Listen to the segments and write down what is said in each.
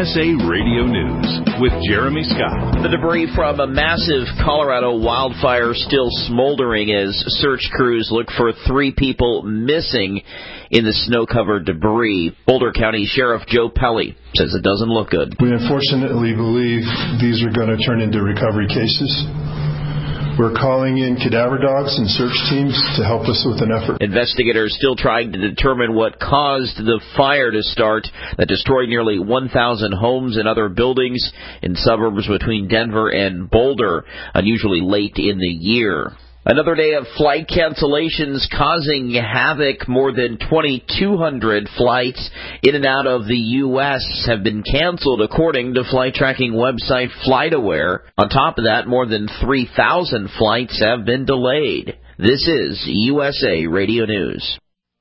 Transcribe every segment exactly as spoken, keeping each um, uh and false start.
S A Radio News with Jeremy Scott. The debris from a massive Colorado wildfire still smoldering as search crews look for three people missing in the snow-covered debris. Boulder County Sheriff Joe Pelley says it doesn't look good. We unfortunately believe these are going to turn into recovery cases. We're calling in cadaver dogs and search teams to help us with an effort. Investigators still trying to determine what caused the fire to start that destroyed nearly one thousand homes and other buildings in suburbs between Denver and Boulder, unusually late in the year. Another day of flight cancellations causing havoc. More than twenty-two hundred flights in and out of the U S have been canceled, according to flight tracking website FlightAware. On top of that, more than three thousand flights have been delayed. This is U S A Radio News.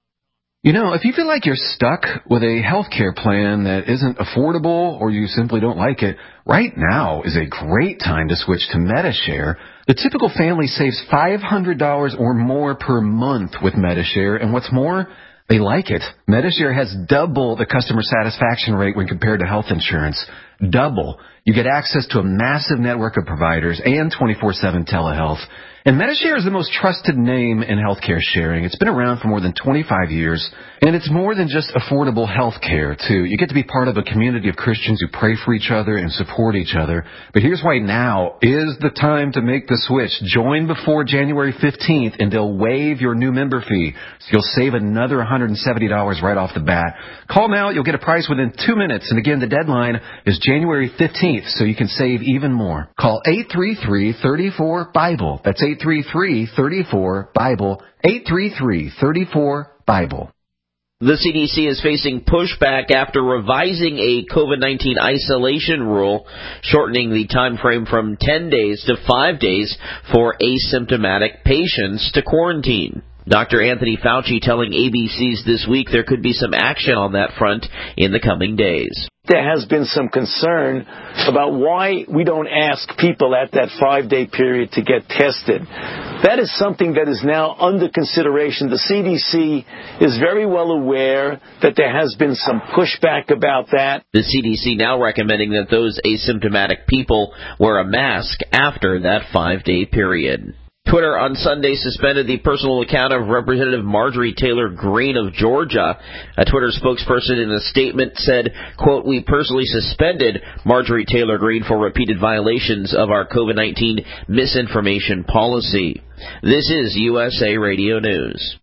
You know, if you feel like you're stuck with a health care plan that isn't affordable or you simply don't like it, right now is a great time to switch to Medi-Share. The typical family saves five hundred dollars or more per month with Medi-Share, and what's more, they like it. Medi-Share has double the customer satisfaction rate when compared to health insurance. Double. You get access to a massive network of providers and twenty-four seven telehealth. And Medi-Share is the most trusted name in healthcare sharing. It's been around for more than twenty-five years, and it's more than just affordable healthcare, too. You get to be part of a community of Christians who pray for each other and support each other. But here's why now is the time to make the switch. Join before January fifteenth, and they'll waive your new member fee, so you'll save another one hundred seventy dollars right off the bat. Call now. You'll get a price within two minutes. And again, the deadline is January fifteenth, so you can save even more. Call eight three three, three four, BIBLE. That's eight three three, three four, BIBLE. eight three three, three four, BIBLE. The C D C is facing pushback after revising a COVID nineteen isolation rule, shortening the time frame from ten days to five days for asymptomatic patients to quarantine. Doctor Anthony Fauci telling A B C's This Week there could be some action on that front in the coming days. There has been some concern about why we don't ask people at that five-day period to get tested. That is something that is now under consideration. The C D C is very well aware that there has been some pushback about that. The C D C now recommending that those asymptomatic people wear a mask after that five-day period. Twitter on Sunday suspended the personal account of Representative Marjorie Taylor Greene of Georgia. A Twitter spokesperson in a statement said, quote, "We personally suspended Marjorie Taylor Greene for repeated violations of our COVID nineteen misinformation policy." This is U S A Radio News.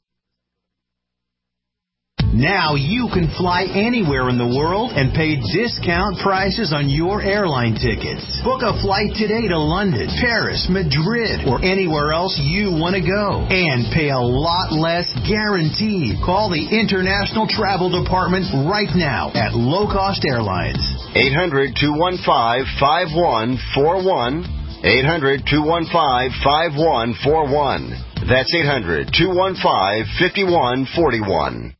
Now you can fly anywhere in the world and pay discount prices on your airline tickets. Book a flight today to London, Paris, Madrid, or anywhere else you want to go. And pay a lot less guaranteed. Call the International Travel Department right now at Low Cost Airlines. eight hundred, two one five, five one four one. eight hundred, two one five, five one four one. That's eight hundred, two one five, five one four one.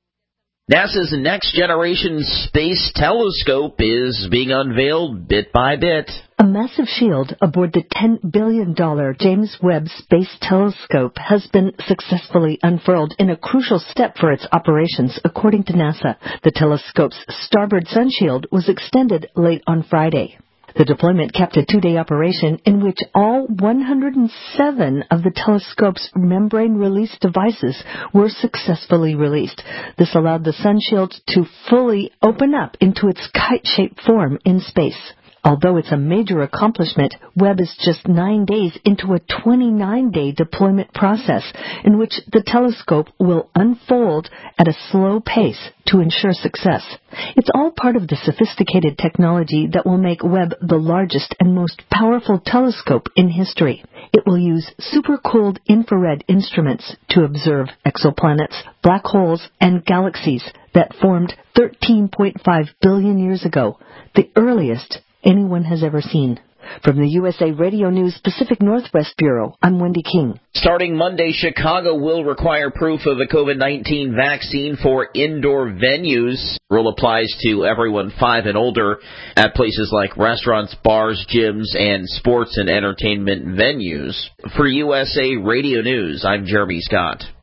NASA's Next Generation Space Telescope is being unveiled bit by bit. A massive shield aboard the ten billion dollars James Webb Space Telescope has been successfully unfurled in a crucial step for its operations, according to NASA. The telescope's starboard sunshield was extended late on Friday. The deployment kept a two-day operation in which all one hundred seven of the telescope's membrane-release devices were successfully released. This allowed the sunshield to fully open up into its kite-shaped form in space. Although it's a major accomplishment, Webb is just nine days into a twenty-nine day deployment process in which the telescope will unfold at a slow pace to ensure success. It's all part of the sophisticated technology that will make Webb the largest and most powerful telescope in history. It will use supercooled infrared instruments to observe exoplanets, black holes, and galaxies that formed thirteen point five billion years ago, the earliest anyone has ever seen. From the U S A Radio News Pacific Northwest Bureau, I'm Wendy King. Starting Monday, Chicago will require proof of a COVID nineteen vaccine for indoor venues. Rule applies to everyone five and older at places like restaurants, bars, gyms, and sports and entertainment venues. For U S A Radio News, I'm Jeremy Scott.